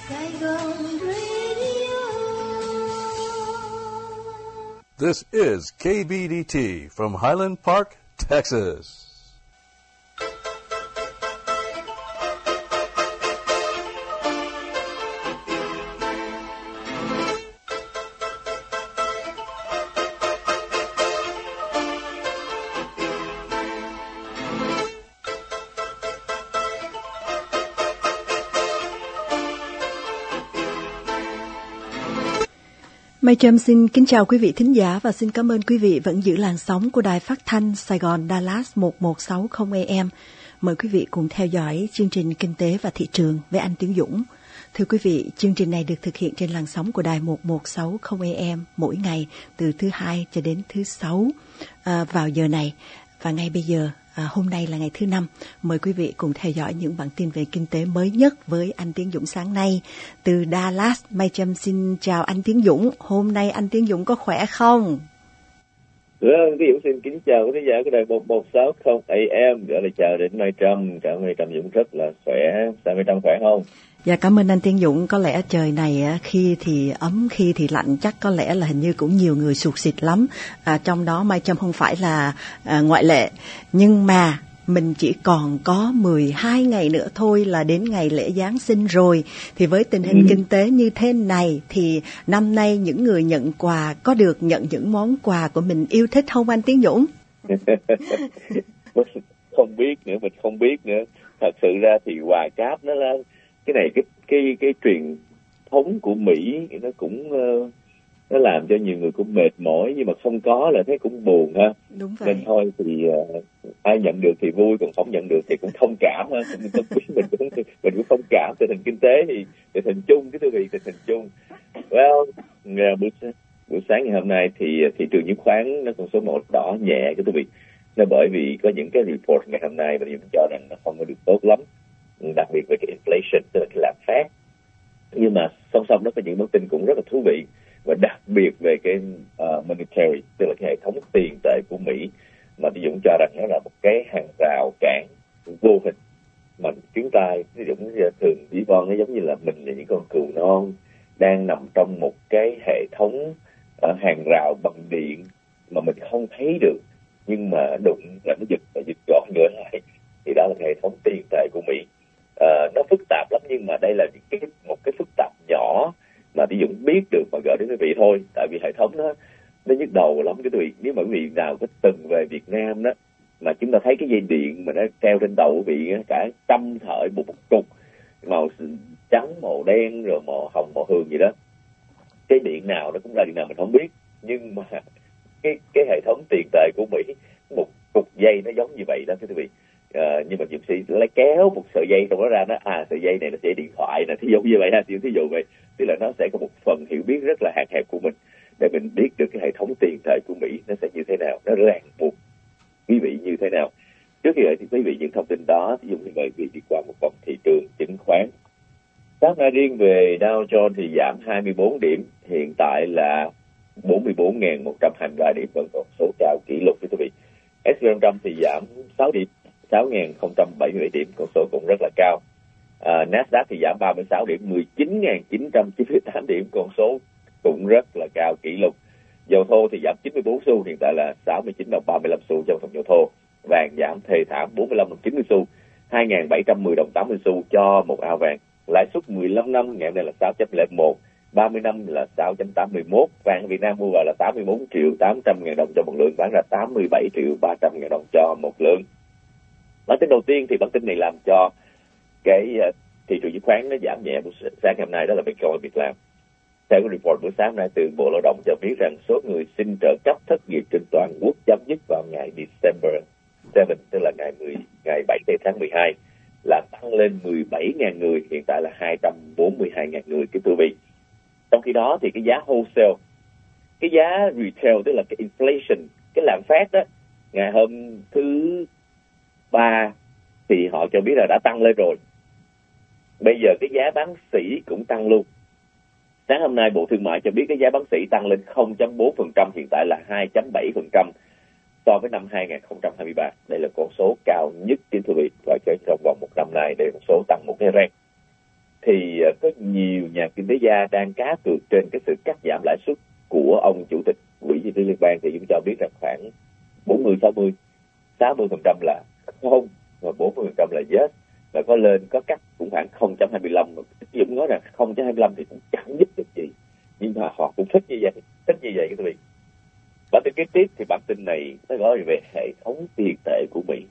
This is KBDT from Highland Park, Texas. Mai Trâm xin kính chào quý vị thính giả và xin cảm ơn quý vị vẫn giữ làn sóng của Đài Phát thanh Sài Gòn Dallas 1160 AM. Mời quý vị cùng theo dõi chương trình Kinh tế và Thị trường với anh Tiến Dũng. Thưa quý vị, chương trình này được thực hiện trên làn sóng của Đài 1160 AM mỗi ngày từ thứ Hai cho đến thứ Sáu vào giờ này. Và ngay bây giờ, hôm nay là ngày thứ Năm, mời quý vị cùng theo dõi những bản tin về kinh tế mới nhất với anh Tiến Dũng sáng nay. Từ Dallas, Mai Trâm xin chào anh Tiến Dũng. Hôm nay anh Tiến Dũng có khỏe không? Tiến Dũng xin kính chào quý khán giả của Đài 1160 AM. Gửi lời chào đến Mai Trâm. Chào Mai Trâm Dũng rất là khỏe. Sao Mai Trâm khỏe không? Dạ cảm ơn anh Tiến Dũng. Có lẽ trời này khi thì ấm, khi thì lạnh, chắc có lẽ là hình như cũng nhiều người sụt sịt lắm. Trong đó Mai Trâm không phải là ngoại lệ. Nhưng mà mình chỉ còn có 12 ngày nữa thôi là đến ngày lễ Giáng sinh rồi. Thì với tình hình kinh tế như thế này thì năm nay những người nhận quà có được nhận những món quà của mình yêu thích không anh Tiến Dũng? Không biết nữa, mình không biết nữa. Thật sự ra thì quà cáp nó là cái này cái truyền thống của Mỹ nó cũng nó làm cho nhiều người cũng mệt mỏi, nhưng mà không có là thấy cũng buồn ha. Đúng vậy. Nên thôi thì ai nhận được thì vui, còn không nhận được thì cũng thông cảm ha. Mình cũng thông cảm tình hình kinh tế thì tình hình chung, cái thưa vị, tình hình chung. Well, buổi sáng ngày hôm nay thì thị trường chứng khoán nó còn số 1 đỏ nhẹ cái thưa vị. Nó bởi vì có những cái report ngày hôm nay mà mình cho rằng nó không có được tốt lắm, đặc biệt về cái inflation, tức là cái lạm phát. Nhưng mà song song đó có những thông tin cũng rất là thú vị, và đặc biệt về cái monetary, tức là cái hệ thống tiền tệ của Mỹ, mà Tiến Dũng cho rằng nó là một cái hàng rào cản vô hình mà chúng ta Tiến Dũng thường ví von nó giống như là mình là những con cừu non đang nằm trong một cái hệ thống hàng rào bằng điện mà mình không thấy được, nhưng mà đụng là nó giật gọn ngửa lại. Thì đó là hệ thống tiền tệ của Mỹ. Nó phức tạp lắm, nhưng mà đây là một cái phức tạp nhỏ mà Tiến Dũng biết được mà gửi đến quý vị thôi. Tại vì hệ thống nó nhức đầu lắm cái quý vị. Nếu mà quý vị nào có từng về Việt Nam đó, mà chúng ta thấy cái dây điện mà nó treo trên đầu quý vị cả trăm sợi một cục màu trắng, màu đen, rồi màu hồng, màu hường gì đó, cái điện nào nó cũng là điện nào mình không biết. Nhưng mà cái hệ thống tiền tệ của Mỹ, một cục dây nó giống như vậy đó quý vị. Nhưng mà Diệm Sĩ lấy kéo một sợi dây trong đó ra, sợi dây này nó sẽ điện thoại nè, thí dụ như vậy ha, thí dụ vậy, tức là nó sẽ có một phần hiểu biết rất là hạn hẹp của mình để mình biết được cái hệ thống tiền tệ của Mỹ nó sẽ như thế nào, nó ràng buộc quý vị như thế nào. Trước khi gửi thì quý vị những thông tin đó, ví dụ như vậy, quý vị đi qua một vòng thị trường chứng khoán. Sáng nay riêng về Dow Jones thì giảm 24 điểm, hiện tại là 44.123 điểm, vẫn còn số cao kỷ lục quý vị. S&P 500 thì giảm 6 điểm, 6.077 điểm, con số cũng rất là cao. Nasdaq thì giảm 36 điểm, 19.998 điểm, con số cũng rất là cao kỷ lục. Dầu thô thì giảm 94 xu, hiện tại là 69 đồng 35 xu trong thùng dầu thô. Vàng giảm thê thảm 45 đồng 90 xu, 2.710 đồng 80 xu cho một ao vàng. Lãi suất 15 năm ngày hôm nay là 6.01, 30 năm là 6.81. Vàng Việt Nam mua vào là 84 triệu 800 ngàn đồng cho một lượng, bán ra 87 triệu 300 ngàn đồng cho một lượng. Bản tin đầu tiên thì bản tin này làm cho cái thị trường chứng khoán nó giảm nhẹ sáng ngày hôm nay, đó là về cơ hội việc làm. Theo cái report buổi sáng nay từ Bộ Lao động cho biết rằng số người xin trợ cấp thất nghiệp trên toàn quốc chấm dứt vào ngày December 7, tức là ngày 7 tháng 12, là tăng lên 17.000 người, hiện tại là 242.000 người cái quý vị. Trong khi đó thì cái giá wholesale, cái giá retail, tức là cái inflation, cái lạm phát đó, ngày hôm thứ 3 thì họ cho biết là đã tăng lên rồi. Bây giờ cái giá bán sỉ cũng tăng luôn. Sáng hôm nay Bộ Thương mại cho biết cái giá bán sỉ tăng lên 0.4%, hiện tại là 2.7% so với năm 2023. Đây là con số cao nhất kính thưa quý vị, và trong vòng một năm nay đây là con số tăng một cái rét. thì có nhiều nhà kinh tế gia đang cá cược trên cái sự cắt giảm lãi suất của ông chủ tịch Quỹ Dự trữ Liên bang, thì chúng cho biết rằng khoảng 40-60, 60% là không và 40% là yes, và có lên có cắt cũng khoảng 0.25. Dũng nói rằng 0.25 thì cũng chẳng giúp được gì, nhưng mà họ cũng thích như vậy các vị. Bản tin kế tiếp thì bản tin này nó nói về hệ thống tiền tệ của Mỹ,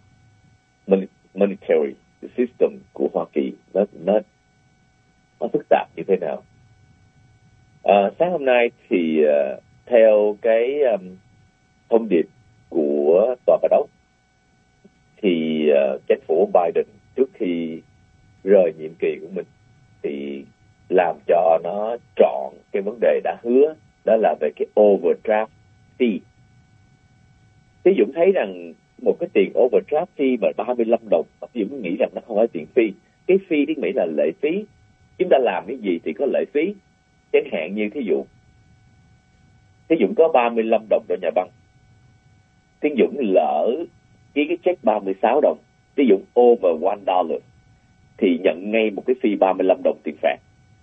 monetary system của Hoa Kỳ, nó phức tạp như thế nào. Sáng hôm nay thì theo cái thông điệp của Tòa Bạch Ốc, thì chính phủ Biden trước khi rời nhiệm kỳ của mình thì làm cho nó trọn cái vấn đề đã hứa, đó là về cái overdraft fee. Thì Dũng thấy rằng một cái tiền overdraft fee mà 35 đồng, Dũng nghĩ rằng nó không phải tiền fee. Cái fee tiếng Mỹ là lệ phí. Chúng ta làm cái gì thì có lệ phí. Chẳng hạn như thí Dũng có 35 đồng cho nhà băng, Thí Dũng lỡ ký cái check 36 đồng, Thí Dũng over $1 thì nhận ngay một cái fee 35 đồng tiền phạt.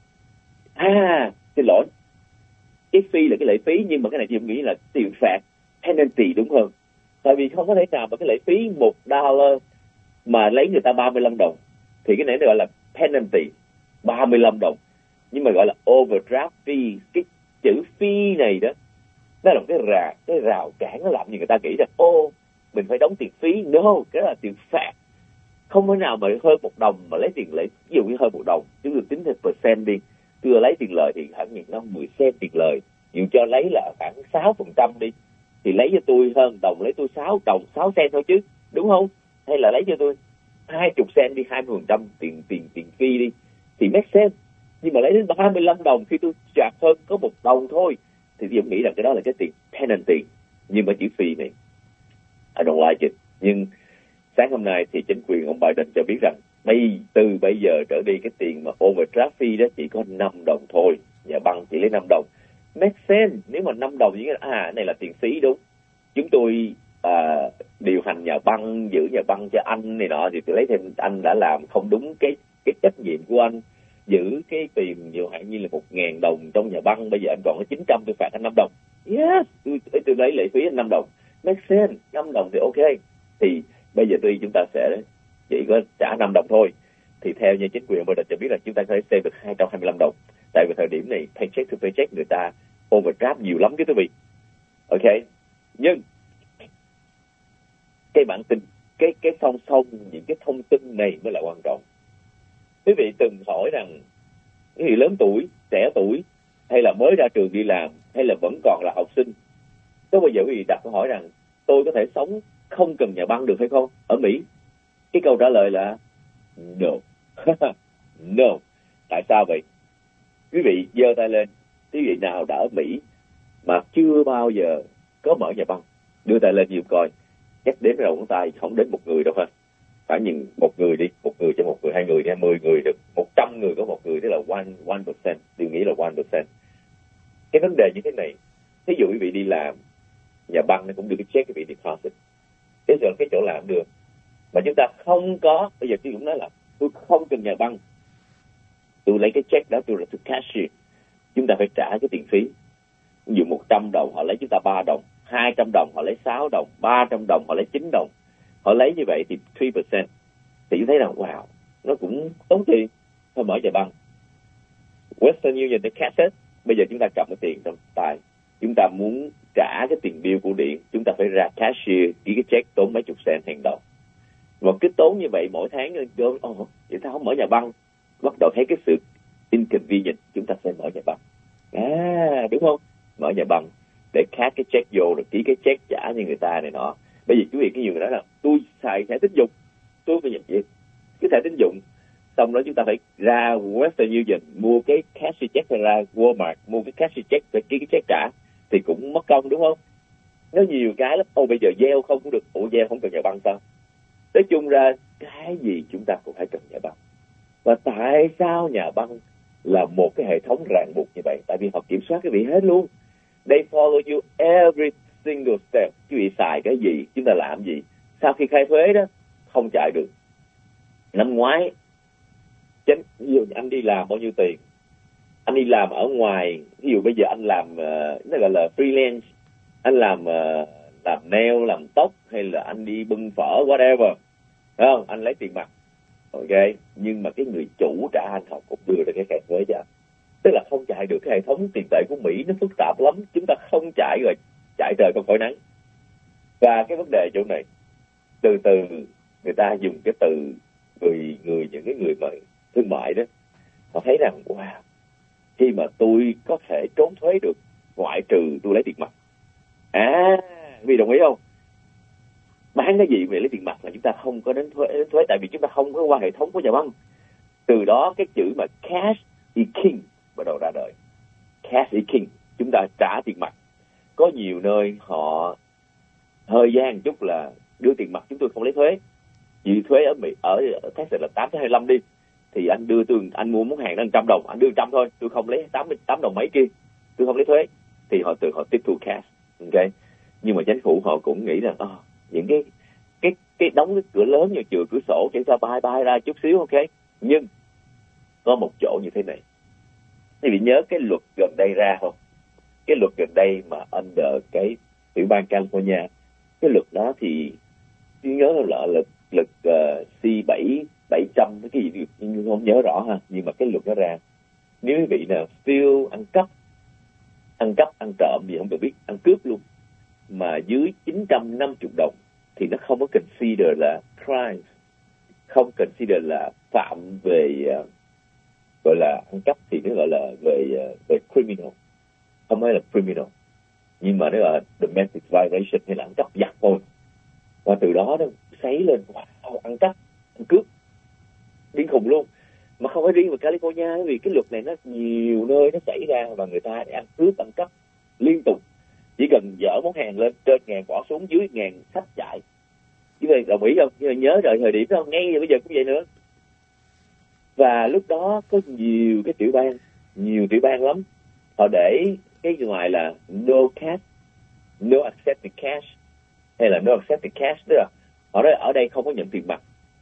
Xin lỗi, cái fee là cái lệ phí, nhưng mà cái này Dũng nghĩ là tiền phạt, penalty đúng hơn. Tại vì không có thể nào mà cái lệ phí $1 mà lấy người ta 35 đồng, thì cái này nó gọi là penalty, 35 đồng. Nhưng mà gọi là overdraft fee, cái chữ fee này đó, nó là một cái rào cản, nó làm như người ta nghĩ rằng mình phải đóng tiền phí. No, cái đó là tiền phạt. Không thể nào mà hơn $1 mà lấy tiền lệ. Ví dụ như hơn $1, chúng tôi tính theo percent đi, tôi lấy tiền lời thì khoảng 10 cent tiền lời, dù cho lấy là khoảng 6% đi, thì lấy cho tôi hơn đồng, lấy tôi 6 đồng 6 cent thôi chứ, đúng không? Hay là lấy cho tôi 20 cent đi, 20% tiền phí đi, thì make sense. Nhưng mà lấy đến 35 đồng khi tôi trả hơn có $1 thôi, thì tôi nghĩ rằng cái đó là cái tiền penalty. Nhưng mà chữ fee này, I don't like it. Nhưng sáng hôm nay thì chính quyền ông Biden cho biết rằng từ bây giờ trở đi, cái tiền mà overdraft fee đó chỉ có 5 đồng thôi. Nhà băng chỉ lấy 5 đồng. Make sense. Nếu mà 5 đồng thì này là tiền phí, đúng. Chúng tôi điều hành nhà băng, giữ nhà băng cho anh này nọ, thì tôi lấy thêm, anh đã làm không đúng cái trách nhiệm của anh, giữ cái tiền nhiều hạn như là 1.000 đồng trong nhà băng, bây giờ anh còn có 900, tôi phạt anh 5 đồng. Yes, tôi lấy lệ phí anh 5 đồng. Make sense, 5 đồng thì ok. Thì bây giờ chúng ta sẽ chỉ có trả 5 đồng thôi. Thì theo như chính quyền Biden cho biết là chúng ta có thể save được 225 đồng. Tại vì thời điểm này paycheck to paycheck người ta overdraft nhiều lắm, quý vị. Ok, nhưng cái bản tin, cái song song những cái thông tin này mới là quan trọng. Quý vị từng hỏi rằng cái gì lớn tuổi, trẻ tuổi, hay là mới ra trường đi làm, hay là vẫn còn là học sinh, có bao giờ quý vị đặt câu hỏi rằng tôi có thể sống không cần nhà băng được hay không ở Mỹ? Cái câu trả lời là no. No. Tại sao vậy? Quý vị giơ tay lên, quý vị nào đã ở Mỹ mà chưa bao giờ có mở nhà băng, đưa tay lên nhiều coi. Chắc đếm đầu ngón tay không đến một người đâu ha. Phải nhìn một người đi, một người cho một người, 2 người nha, 10 người được, 100 người có một người, tức là 1%. Tôi nghĩ là 1%. Cái vấn đề như thế này, ví dụ quý vị đi làm, nhà băng nó cũng đưa cái check quý vị deposit. Cái chỗ làm được. Mà chúng ta không có, bây giờ tôi cũng nói là tôi không cần nhà băng, tôi lấy cái check đó, tôi cashier, chúng ta phải trả cái tiền phí. Ví dụ 100 đồng họ lấy chúng ta 3 đồng, 200 đồng họ lấy 6 đồng, 300 đồng họ lấy 9 đồng. Họ lấy như vậy thì 3%. Thì chúng thấy rằng wow, nó cũng tốn tiền. Thôi mở nhà băng. Western Union để cash hết. Bây giờ chúng ta cầm cái tiền trong tay, chúng ta muốn trả cái tiền bill của điện, chúng ta phải ra cashier ký cái check tốn mấy chục cent hàng đầu. Mà cứ tốn như vậy mỗi tháng, vậy sao không mở nhà băng? Bắt đầu thấy cái sự inconvenient, chúng ta phải mở nhà băng. Đúng không? Mở nhà băng để cash cái check vô, rồi ký cái check trả như người ta này nọ. Bây giờ quý vị cái nhiều người nói là tôi xài thẻ tín dụng, tôi phải nhận gì? Cái thẻ tín dụng, xong đó chúng ta phải ra Western Union mua cái cashier check, hay ra Walmart mua cái cashier check để ký cái check trả, thì cũng mất công, đúng không? Nó nhiều cái lắm. Bây giờ gieo không cũng được. Gieo không cần nhà băng sao? Nói chung ra cái gì chúng ta cũng phải cần nhà băng. Và tại sao nhà băng là một cái hệ thống ràng buộc như vậy? Tại vì họ kiểm soát cái vị hết luôn. They follow you every single step. Quý vị xài cái gì, chúng ta làm gì. Sau khi khai thuế đó, không chạy được. Năm ngoái ví dụ anh đi làm bao nhiêu tiền, anh đi làm ở ngoài, ví dụ bây giờ anh làm nó gọi là freelance, anh làm nail, làm tóc, hay là anh đi bưng phở whatever, phải không? Anh lấy tiền mặt, ok, nhưng mà cái người chủ trả anh, họ cũng đưa ra cái khai thuế cho anh. Tức là không chạy được cái hệ thống tiền tệ của Mỹ, nó phức tạp lắm, chúng ta không chạy rồi chạy trời không khỏi nắng. Và cái vấn đề chỗ này, từ từ người ta dùng cái từ những cái người mà thương mại đó, họ thấy rằng wow, khi mà tôi có thể trốn thuế được, ngoại trừ tôi lấy tiền mặt. Vì đồng ý không? Bán cái gì về lấy tiền mặt là chúng ta không có đến thuế, tại vì chúng ta không có qua hệ thống của nhà băng. Từ đó cái chữ mà cash is king bắt đầu ra đời. Cash is king, chúng ta trả tiền mặt. Có nhiều nơi họ hơi gian chút là đưa tiền mặt chúng tôi không lấy thuế. Vì thuế ở Mỹ, ở Texas là 8-25 đi, thì anh mua món hàng đó 100 đồng, anh đưa 100 thôi, tôi không lấy 88 đồng mấy kia, tôi không lấy thuế, thì họ tiếp thu cash, ok. Nhưng mà chính phủ họ cũng nghĩ rằng những cái đóng cái cửa lớn như cửa sổ chỉ cho bay ra chút xíu, ok. Nhưng có một chỗ như thế này, quý vị nhớ cái luật gần đây ra không? Cái luật gần đây mà under cái tiểu bang California, cái luật đó thì nhớ là luật C700 cái gì nhưng không nhớ rõ ha, nhưng mà cái luật đó ra, nếu quý vị nào still ăn cắp, ăn trộm gì không được biết, ăn cướp luôn, mà dưới 950 đồng thì nó không có consider là crime, không consider là phạm về gọi là ăn cắp, thì nó gọi là về criminal, không phải là criminal, nhưng mà nó là domestic violation hay là ăn cắp giặt thôi. Và từ đó nó sấy lên, wow, ăn cắp, ăn cướp điên khùng luôn. Mà không phải riêng về California, vì cái luật này nó nhiều nơi nó xảy ra, và người ta ăn cướp, ăn cắp liên tục. Chỉ cần dỡ món hàng lên trên 1.000 bỏ xuống dưới 1.000 sách chạy. Chứ vậy đồng ý không? Nhưng mà nhớ rồi thời điểm đó, ngay bây giờ cũng vậy nữa. Và lúc đó có nhiều tiểu bang lắm, họ để cái ngoài là no cash, no accepted cash, hay là no accepted cash, tức là họ nói ở đây không có nhận tiền mặt.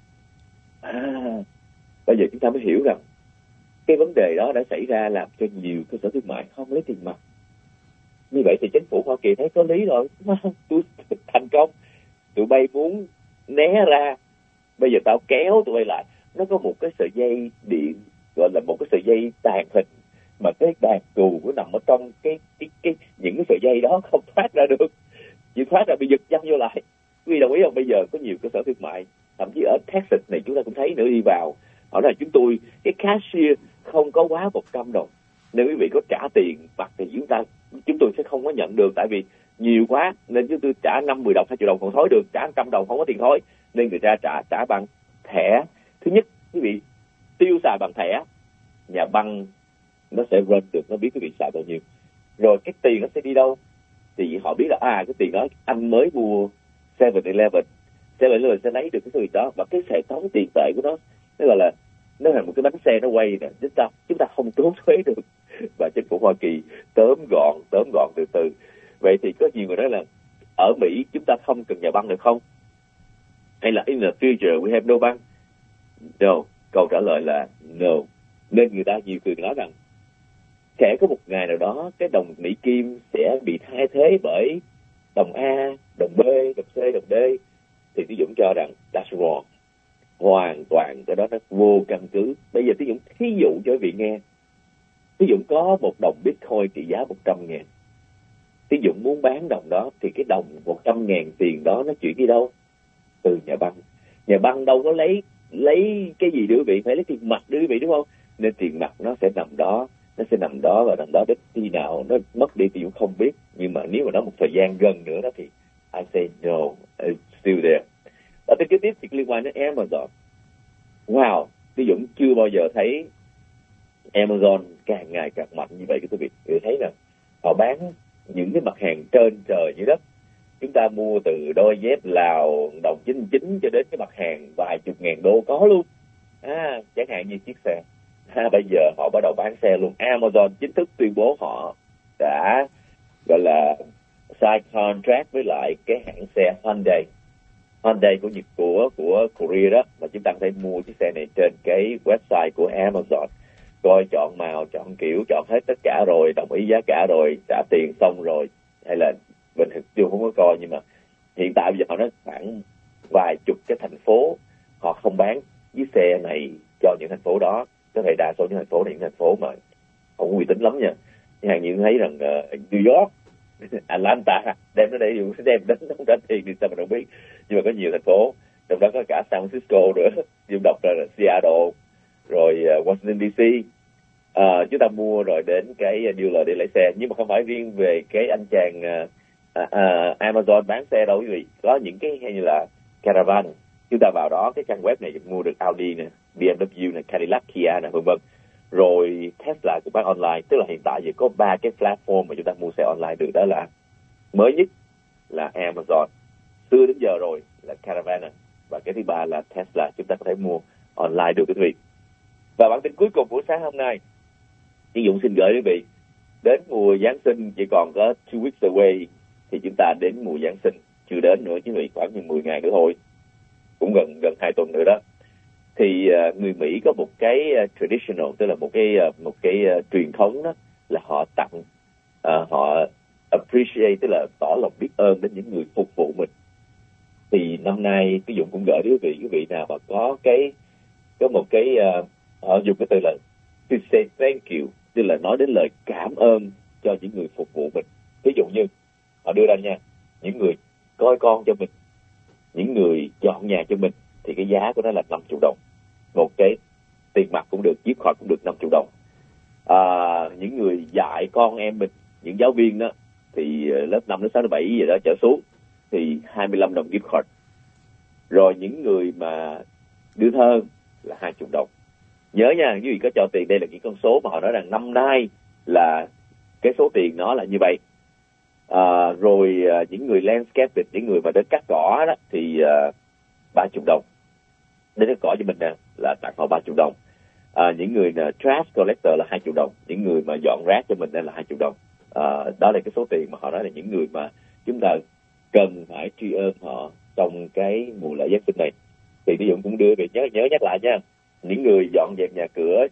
Bây giờ chúng ta mới hiểu rằng cái vấn đề đó đã xảy ra, làm cho nhiều cơ sở thương mại không lấy tiền mặt. Như vậy thì chính phủ Hoa Kỳ thấy có lý rồi, tôi thành công, tụi bay muốn né ra, bây giờ tao kéo tụi bay lại. Nó có một cái sợi dây điện, gọi là một cái sợi dây tàn hình, mà cái đàn cù nó nằm ở trong những cái sợi dây đó, không thoát ra được, chỉ thoát ra bị giật văng vô lại. Quý vị đồng ý không? Bây giờ có nhiều cơ sở thương mại, thậm chí ở Texas này chúng ta cũng thấy nữa, đi vào họ nói chúng tôi cái cashier không có quá 100 đồng, nếu quý vị có trả tiền mặt thì chúng tôi sẽ không có nhận được, tại vì nhiều quá nên chúng tôi trả 50 đồng 20 đồng còn thối được, trả 100 đồng không có tiền thối, nên người ta trả bằng thẻ. Thứ nhất, quý vị tiêu xài bằng thẻ, nhà băng nó sẽ run được, nó biết quý vị xài bao nhiêu, rồi cái tiền nó sẽ đi đâu thì họ biết là cái tiền đó anh mới mua 7-Eleven sẽ lấy được cái số tiền đó. Và cái hệ thống tiền tệ của nó gọi là nó là một cái bánh xe nó quay nè, chúng ta không trốn thuế được. Và chính phủ Hoa Kỳ tóm gọn từ từ. Vậy thì có nhiều người nói là ở Mỹ chúng ta không cần nhà băng được không, hay là in the future we have no băng? No, câu trả lời là no. Nên người ta nhiều người nói rằng sẽ có một ngày nào đó cái đồng Mỹ Kim sẽ bị thay thế bởi đồng A, đồng B, đồng C, đồng D. Thì Tiến Dũng cho rằng that's wrong, hoàn toàn cái đó nó vô căn cứ. Bây giờ Tiến Dũng thí dụ cho quý vị nghe. Tiến Dũng có một đồng Bitcoin trị giá 100.000. Tiến Dũng muốn bán đồng đó thì cái đồng 100.000 tiền đó nó chuyển đi đâu? Từ nhà băng. Nhà băng đâu có lấy cái gì đưa quý vị, phải lấy tiền mặt đưa quý vị, đúng không? Nên tiền mặt nó sẽ nằm đó và nằm đó đến khi nào nó mất đi thì cũng không biết. Nhưng mà nếu mà nó một thời gian gần nữa đó thì I say no, it's still there. Và tin kế tiếp thì liên quan đến Amazon. Wow, Tiến Dũng chưa bao giờ thấy Amazon càng ngày càng mạnh như vậy. Quý vị thấy rằng họ bán những cái mặt hàng trên trời dưới đất. Chúng ta mua từ đôi dép Lào đồng 99 cho đến cái mặt hàng vài chục ngàn đô có luôn. Chẳng hạn như chiếc xe. Bây giờ họ bắt đầu bán xe luôn. Amazon chính thức tuyên bố họ đã gọi là sign contract với lại cái hãng xe Hyundai. Hyundai của Korea đó, mà chúng ta có thể mua chiếc xe này trên cái website của Amazon, coi chọn màu, chọn kiểu, chọn hết tất cả rồi, đồng ý giá cả rồi, trả tiền xong rồi, hay là mình chưa không có coi, nhưng mà hiện tại bây giờ họ nói khoảng vài chục cái thành phố họ không bán chiếc xe này cho những thành phố đó. Có thể đa số những thành phố này những thành phố mà không có uy tín lắm nha. Chẳng như thấy rằng New York, Atlanta đem nó để đem đến không trả tiền thì sao mình không biết, nhưng mà có nhiều thành phố, trong đó có cả San Francisco nữa, dùng đọc là Seattle, rồi Washington DC. Chúng ta mua rồi đến cái dealer để lấy xe, nhưng mà không phải riêng về cái anh chàng Amazon bán xe đâu quý vị. Có những cái như là Caravan, chúng ta vào đó cái trang web này mua được Audi nè, BMW nè, Cadillac, Kia nè, vân vân. Rồi Tesla cũng bán online, tức là hiện tại giờ có 3 cái platform mà chúng ta mua xe online được, đó là mới nhất là Amazon, xưa đến giờ rồi là Caravana, và cái thứ ba là Tesla, chúng ta có thể mua online được quý vị. Và bản tin cuối cùng của sáng hôm nay, Tiến Dũng xin gửi quý vị đến mùa Giáng sinh chỉ còn có 2 weeks away, thì chúng ta đến mùa Giáng sinh chưa đến nữa quý vị, khoảng như 10 ngày nữa thôi, cũng gần 2 tuần nữa đó. Thì người Mỹ có một cái traditional, tức là một cái truyền thống đó, là họ tặng, họ appreciate, tức là tỏ lòng biết ơn đến những người phục vụ mình. Thì năm nay cái Dũng cũng gửi đến quý vị nào mà có một cái họ dùng cái từ là to say thank you, tức là nói đến lời cảm ơn cho những người phục vụ mình. Ví dụ như họ đưa ra nha, những người coi con cho mình, những người dọn nhà cho mình, thì cái giá của nó là 50 đồng. Một cái tiền mặt cũng được, gift card cũng được 50 đồng. Những người dạy con em mình, những giáo viên đó, thì lớp 5, lớp 6, lớp 7 gì đó trở xuống, thì 25 đồng gift card. Rồi những người mà đưa thơ là 20 đồng. Nhớ nha, quý vị có cho tiền, đây là những con số mà họ nói rằng năm nay là cái số tiền nó là như vậy. Rồi những người landscaping, những người mà đến cắt cỏ đó, thì 30 đồng. Đến cắt cỏ cho mình nè là tặng họ 30 đồng. Những người trash collector là 20 đồng. Những người mà dọn rác cho mình là 20 đồng. Đó là cái số tiền mà họ nói là những người mà chúng ta cần phải tri ân họ trong cái mùa lễ Giáng sinh này. Thì ví dụ cũng đưa về nhớ nhắc lại nha, những người dọn dẹp nhà cửa,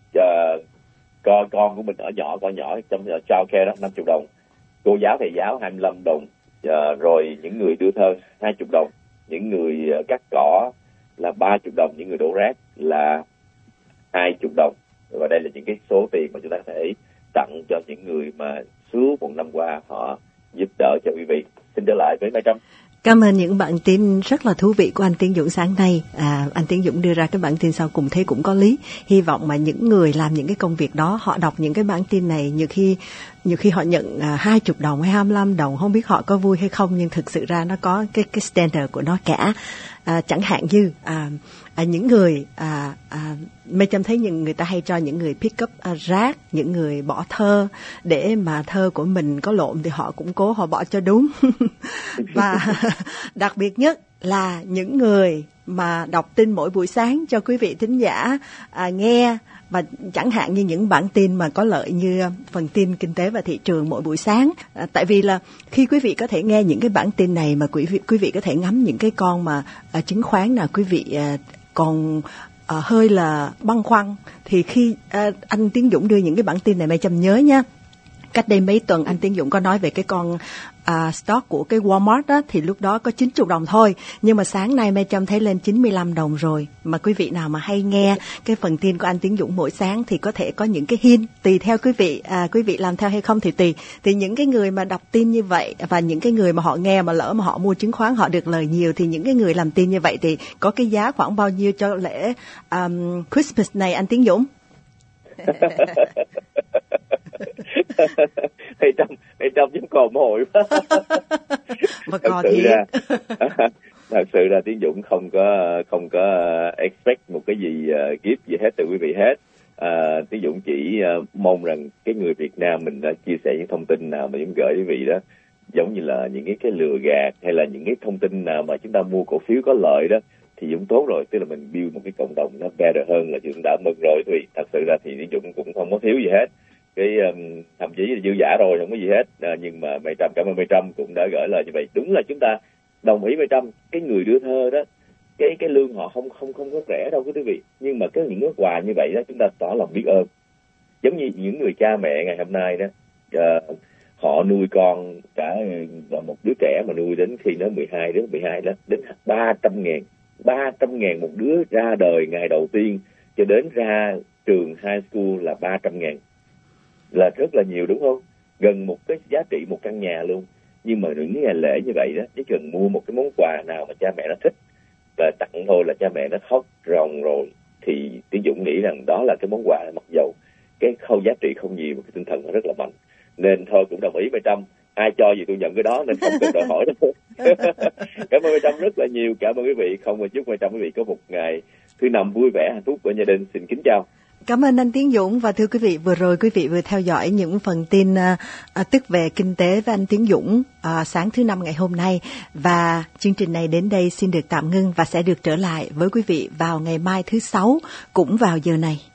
coi con của mình ở nhỏ, con nhỏ trong childcare đó 50 đồng. Cô giáo, thầy giáo 25 đồng. Rồi những người đưa thơ 20 đồng. Những người cắt cỏ là 30 đồng. Những người đổ rác là 20 đồng. Và đây là những cái số tiền mà chúng ta có thể tặng cho những người mà suốt một năm qua họ giúp đỡ cho quý vị. Xin trở lại với Mai Trâm. Cảm ơn những bản tin rất là thú vị của anh Tiến Dũng sáng nay. Anh Tiến Dũng đưa ra cái bản tin sau cùng thấy cũng có lý. Hy vọng mà những người làm những cái công việc đó, họ đọc những cái bản tin này, nhiều khi họ nhận 20 đồng hay 25 đồng, không biết họ có vui hay không, nhưng thực sự ra nó có cái standard của nó cả. Chẳng hạn như những người Mai Trâm thấy người ta hay cho những người pick up rác, những người bỏ thơ, để mà thơ của mình có lộn thì họ cũng cố họ bỏ cho đúng. Và đặc biệt nhất là những người mà đọc tin mỗi buổi sáng cho quý vị thính giả nghe, và chẳng hạn như những bản tin mà có lợi như phần tin kinh tế và thị trường mỗi buổi sáng. Tại vì là khi quý vị có thể nghe những cái bản tin này mà quý vị có thể ngắm những cái con mà chứng khoán nào quý vị còn hơi là băn khoăn, thì khi anh Tiến Dũng đưa những cái bản tin này Mai Trâm nhớ nha, cách đây mấy tuần anh Tiến Dũng có nói về cái con stock của cái Walmart đó, thì lúc đó có 90 đồng thôi, nhưng mà sáng nay Mai Trâm thấy lên 95 đồng rồi. Mà quý vị nào mà hay nghe cái phần tin của anh Tiến Dũng mỗi sáng thì có thể có những cái hint, tùy theo quý vị làm theo hay không thì tùy. Thì những cái người mà đọc tin như vậy, và những cái người mà họ nghe mà lỡ mà họ mua chứng khoán họ được lời nhiều, thì những cái người làm tin như vậy thì có cái giá khoảng bao nhiêu cho lễ Christmas này anh Tiến Dũng? Hay trong những cò mồi quá. Mà cò thiệt. Thật sự là Tiến Dũng không có expect một cái gì gift gì hết từ quý vị hết. Tiến Dũng chỉ mong rằng cái người Việt Nam mình đã chia sẻ những thông tin nào mà Dũng gửi quý vị đó, giống như là những cái lừa gạt hay là những cái thông tin nào mà chúng ta mua cổ phiếu có lợi đó, thì Dũng tốt rồi, tức là mình build một cái cộng đồng nó better hơn là Dũng đã mừng rồi. Thì thật sự ra thì Dũng cũng không có thiếu gì hết, cái thậm chí là dư giả rồi, không có gì hết. Nhưng mà Mai Trâm, cảm ơn Mai Trâm cũng đã gửi lời như vậy. Đúng là chúng ta đồng ý 100%, cái người đưa thơ đó, cái lương họ không có rẻ đâu quý vị, nhưng mà những cái quà như vậy đó chúng ta tỏ lòng biết ơn. Giống như những người cha mẹ ngày hôm nay đó, họ nuôi con cả một đứa trẻ mà nuôi đến khi nó 12 đó, đến 300.000 một đứa ra đời ngày đầu tiên cho đến ra trường high school là 300.000, là rất là nhiều đúng không? Gần một cái giá trị một căn nhà luôn. Nhưng mà những ngày lễ như vậy đó, chỉ cần mua một cái món quà nào mà cha mẹ nó thích và tặng thôi là cha mẹ nó khóc ròng rồi, thì Tiến Dũng nghĩ rằng đó là cái món quà, mặc dầu cái khâu giá trị không nhiều mà cái tinh thần nó rất là mạnh. Nên thôi cũng đồng ý 100%, ai cho gì tôi nhận cái đó nên không cần đòi hỏi đâu. Cảm ơn 100 rất là nhiều, cảm ơn quý vị. Không mà chúc 100 quý vị có một ngày thứ năm vui vẻ hạnh phúc bên gia đình. Xin kính chào. Cảm ơn anh Tiến Dũng. Và thưa quý vị, vừa rồi quý vị vừa theo dõi những phần tin tức về kinh tế với anh Tiến Dũng sáng thứ năm ngày hôm nay. Và chương trình này đến đây xin được tạm ngưng và sẽ được trở lại với quý vị vào ngày mai thứ Sáu cũng vào giờ này.